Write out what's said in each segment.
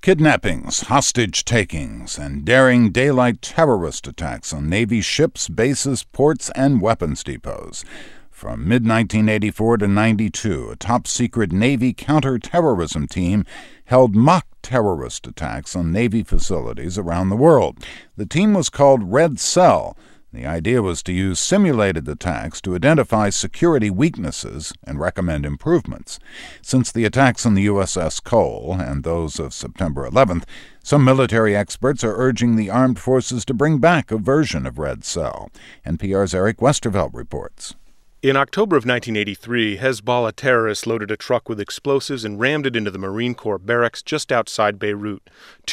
Kidnappings, hostage-takings, and daring daylight terrorist attacks on Navy ships, bases, ports, and weapons depots. From mid-1984 to 92, a top-secret Navy counter-terrorism team held mock terrorist attacks on Navy facilities around the world. The team was called Red Cell. The idea was to use simulated attacks to identify security weaknesses and recommend improvements. Since the attacks on the USS Cole and those of September 11th, some military experts are urging the armed forces to bring back a version of Red Cell. NPR's Eric Westervelt reports. In October of 1983, Hezbollah terrorists loaded a truck with explosives and rammed it into the Marine Corps barracks just outside Beirut.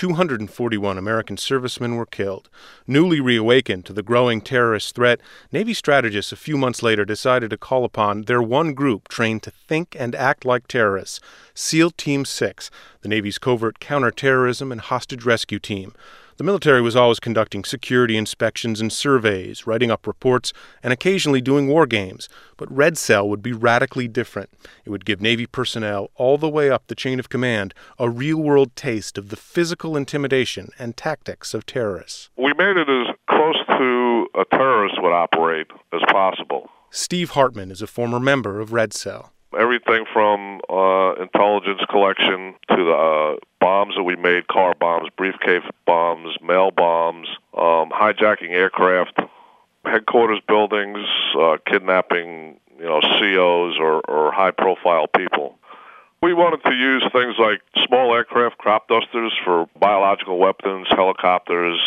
241 American servicemen were killed. Newly reawakened to the growing terrorist threat, Navy strategists a few months later decided to call upon their one group trained to think and act like terrorists, SEAL Team 6, the Navy's covert counterterrorism and hostage rescue team. The military was always conducting security inspections and surveys, writing up reports, and occasionally doing war games. But Red Cell would be radically different. It would give Navy personnel all the way up the chain of command a real-world taste of the physical intimidation and tactics of terrorists. We made it as close to a terrorist would operate as possible. Steve Hartman is a former member of Red Cell. Everything from intelligence collection to the bombs that we made, car bombs, briefcase bombs, mail bombs, hijacking aircraft, headquarters buildings, kidnapping, COs or high-profile people. We wanted to use things like small aircraft, crop dusters for biological weapons, helicopters,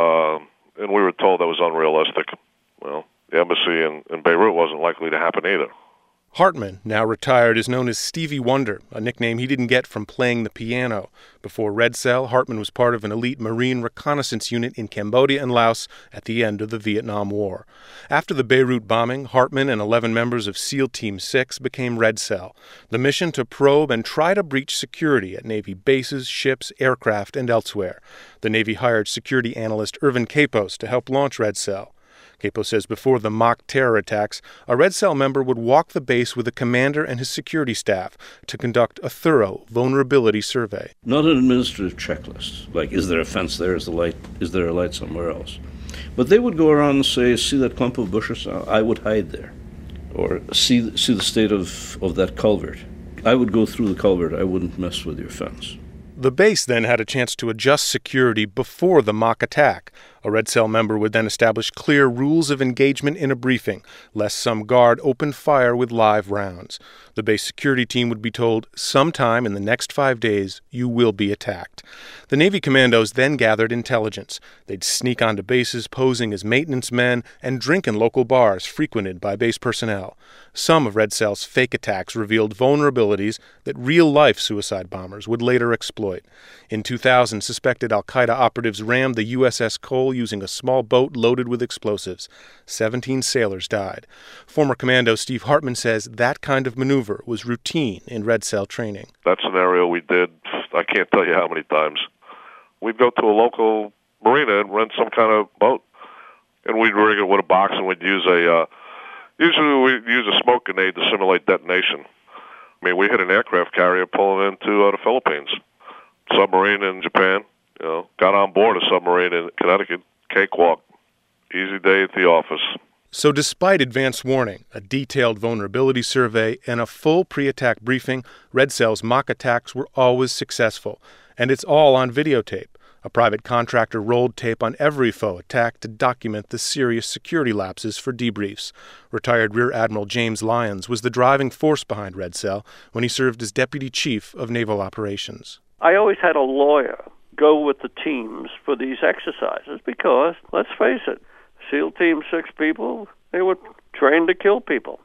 and we were told that was unrealistic. Well, the embassy in Beirut wasn't likely to happen either. Hartman, now retired, is known as Stevie Wonder, a nickname he didn't get from playing the piano. Before Red Cell, Hartman was part of an elite Marine reconnaissance unit in Cambodia and Laos at the end of the Vietnam War. After the Beirut bombing, Hartman and 11 members of SEAL Team 6 became Red Cell, the mission to probe and try to breach security at Navy bases, ships, aircraft, and elsewhere. The Navy hired security analyst Irvin Capos to help launch Red Cell. Capos says before the mock terror attacks, a Red Cell member would walk the base with a commander and his security staff to conduct a thorough vulnerability survey. Not an administrative checklist, like is there a fence there, is there a light somewhere else? But they would go around and say, see that clump of bushes? I would hide there. Or see the state of that culvert. I would go through the culvert, I wouldn't mess with your fence. The base then had a chance to adjust security before the mock attack. A Red Cell member would then establish clear rules of engagement in a briefing, lest some guard open fire with live rounds. The base security team would be told, sometime in the next 5 days, you will be attacked. The Navy commandos then gathered intelligence. They'd sneak onto bases posing as maintenance men and drink in local bars frequented by base personnel. Some of Red Cell's fake attacks revealed vulnerabilities that real-life suicide bombers would later exploit. In 2000, suspected al-Qaeda operatives rammed the USS Cole using a small boat loaded with explosives. 17 sailors died. Former Commando Steve Hartman says that kind of maneuver was routine in Red Cell training. That scenario we did, I can't tell you how many times. We'd go to a local marina and rent some kind of boat, and we'd rig it with a box, and we'd use usually we'd use a smoke grenade to simulate detonation. I mean, we hit an aircraft carrier pulling into the Philippines. Submarine in Japan, got on board a submarine in Connecticut, cakewalk, easy day at the office. So despite advance warning, a detailed vulnerability survey, and a full pre-attack briefing, Red Cell's mock attacks were always successful. And it's all on videotape. A private contractor rolled tape on every faux attack to document the serious security lapses for debriefs. Retired Rear Admiral James Lyons was the driving force behind Red Cell when he served as Deputy Chief of Naval Operations. I always had a lawyer go with the teams for these exercises because, let's face it, SEAL Team 6 people, they were trained to kill people.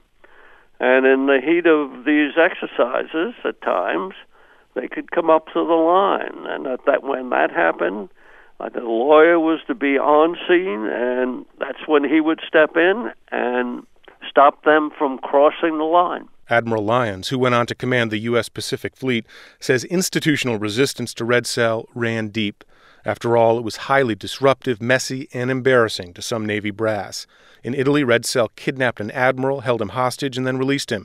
And in the heat of these exercises, at times, they could come up to the line. And when that happened, the lawyer was to be on scene, and that's when he would step in and stop them from crossing the line. Admiral Lyons, who went on to command the U.S. Pacific Fleet, says institutional resistance to Red Cell ran deep. After all, it was highly disruptive, messy, and embarrassing to some Navy brass. In Italy, Red Cell kidnapped an admiral, held him hostage, and then released him.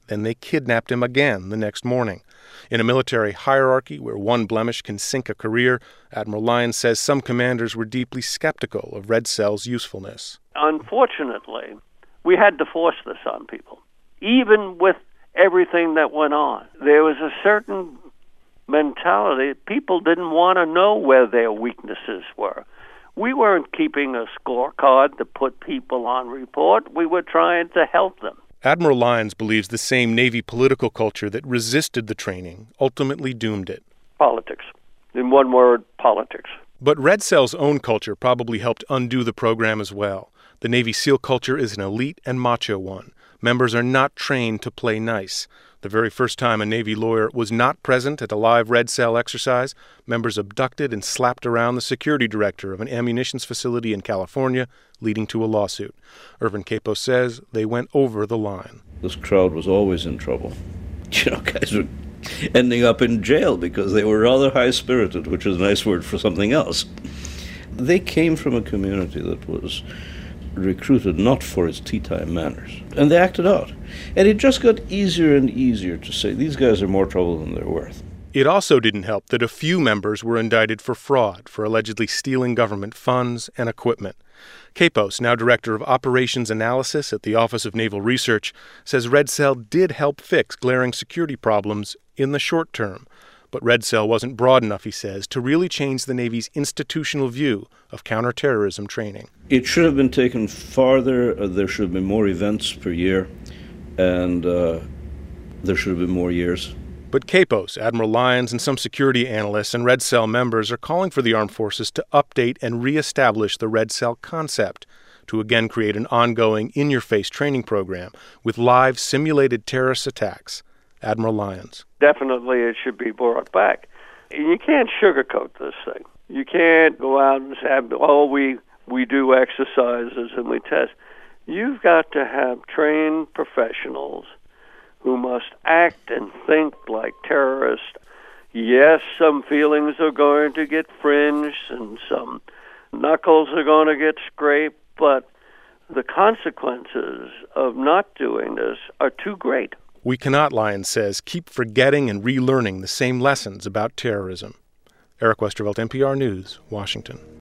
Then they kidnapped him again the next morning. In a military hierarchy where one blemish can sink a career, Admiral Lyons says some commanders were deeply skeptical of Red Cell's usefulness. Unfortunately, we had to force this on people. Even with everything that went on, there was a certain mentality. People didn't want to know where their weaknesses were. We weren't keeping a scorecard to put people on report. We were trying to help them. Admiral Lyons believes the same Navy political culture that resisted the training ultimately doomed it. Politics. In one word, politics. But Red Cell's own culture probably helped undo the program as well. The Navy SEAL culture is an elite and macho one. Members are not trained to play nice. The very first time a Navy lawyer was not present at a live Red Cell exercise, members abducted and slapped around the security director of an ammunitions facility in California, leading to a lawsuit. Irvin Capos says they went over the line. This crowd was always in trouble. Guys were ending up in jail because they were rather high-spirited, which is a nice word for something else. They came from a community that was recruited not for its tea-time manners, and they acted out. And it just got easier and easier to say, these guys are more trouble than they're worth. It also didn't help that a few members were indicted for fraud, for allegedly stealing government funds and equipment. Capos, now director of operations analysis at the Office of Naval Research, says Red Cell did help fix glaring security problems in the short term. But Red Cell wasn't broad enough, he says, to really change the Navy's institutional view of counterterrorism training. It should have been taken farther. There should have been more events per year, and there should have been more years. But Capos, Admiral Lyons, and some security analysts and Red Cell members are calling for the armed forces to update and reestablish the Red Cell concept, to again create an ongoing, in-your-face training program with live simulated terrorist attacks. Admiral Lyons. Definitely it should be brought back. You can't sugarcoat this thing. You can't go out and say, oh, we do exercises and we test. You've got to have trained professionals who must act and think like terrorists. Yes, some feelings are going to get fringed and some knuckles are going to get scraped, but the consequences of not doing this are too great. We cannot, Lyons says, keep forgetting and relearning the same lessons about terrorism. Eric Westervelt, NPR News, Washington.